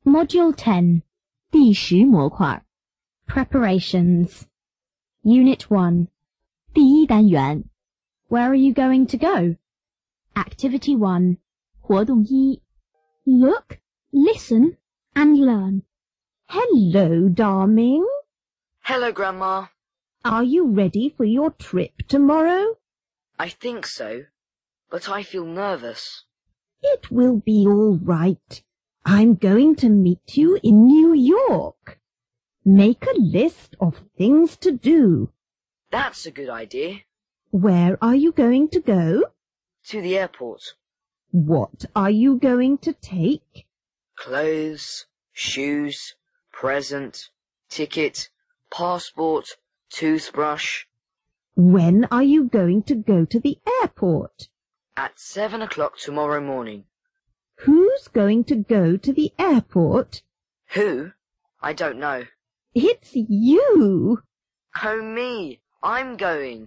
Module 10. 第10模块 Preparations. Unit 1. 第一单元 Where are you going to go? Activity 1. 活动1 Look, listen, and learn. Hello, darling. Hello, Grandma. Are you ready for your trip tomorrow? I think so, but I feel nervous. It will be all right. I'm going to meet you in New York. Make a list of things to do. That's a good idea. Where are you going to go? To the airport. What are you going to take? Clothes, shoes, present, ticket, passport, toothbrush. When are you going to go to the airport? At 7 o'clock tomorrow morning. Who's going to go to the airport? Who? I don't know. It's you. Oh, me. I'm going.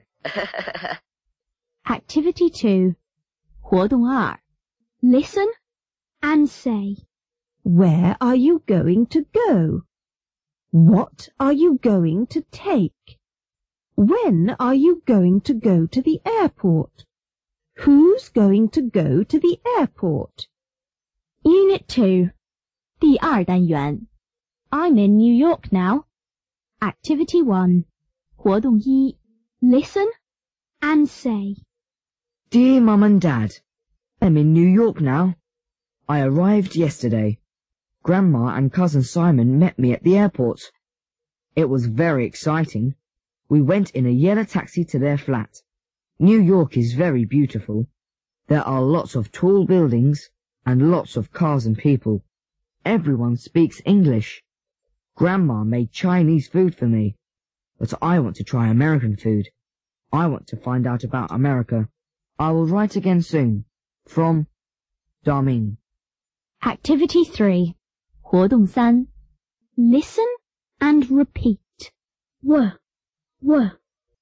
Activity 2. 活动2 Listen and say. Where are you going to go? What are you going to take? When are you going to go to the airport? Who's going to go to the airport? Unit 2. 第二单元 I'm in New York now. Activity 1. 活动1 Listen and say. Dear Mum and Dad, I'm in New York now. I arrived yesterday. Grandma and Cousin Simon met me at the airport. It was very exciting. We went in a yellow taxi to their flat. New York is very beautiful. There are lots of tall buildings and lots of cars and people. Everyone speaks English. Grandma made Chinese food for me, but I want to try American food. I want to find out about America. I will write again soon. From Darmin. Activity 3. 活动3 Listen and repeat. When, where,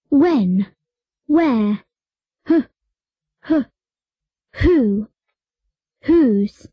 who, whose,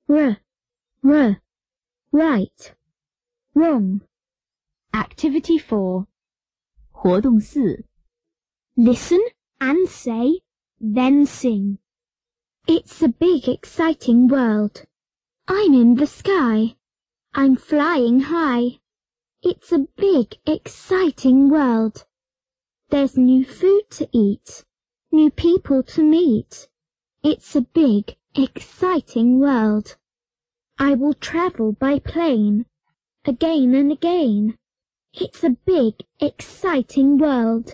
right, wrong. Activity 4. 活动4 Listen and say, then sing. It's a big, exciting world. I'm in the sky. I'm flying high. It's a big, exciting world. There's new food to eat, new people to meet. It's a big, exciting world. I will travel by plane, again and again. It's a big, exciting world.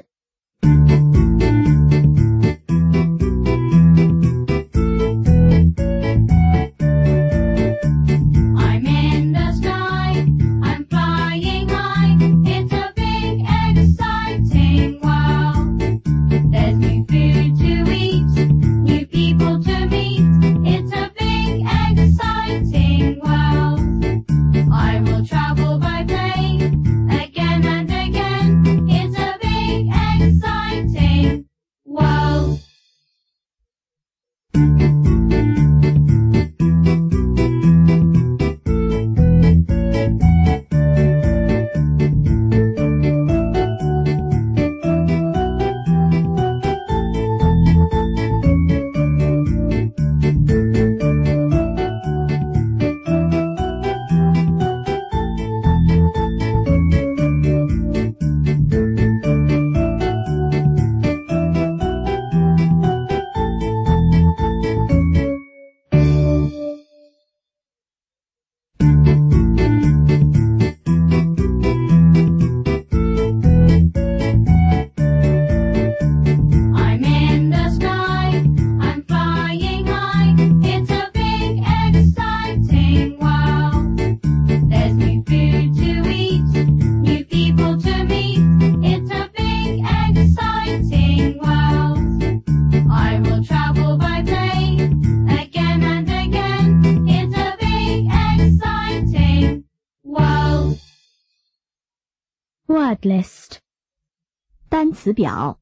Word list 单词表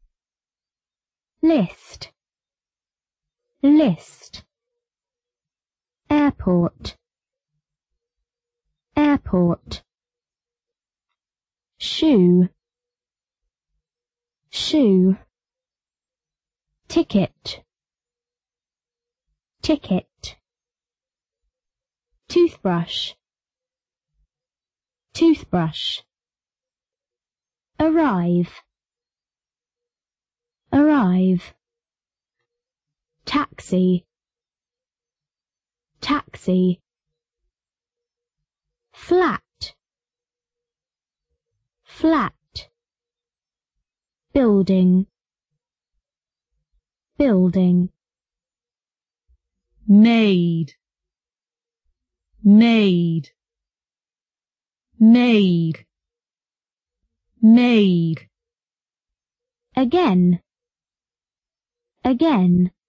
List List Airport airport. Shoe, shoe. Ticket, ticket. Toothbrush, toothbrush. Arrive, arrive. Taxi, taxi. Flat, flat. Building, building. Maid, maid, maid, maid. Again, again.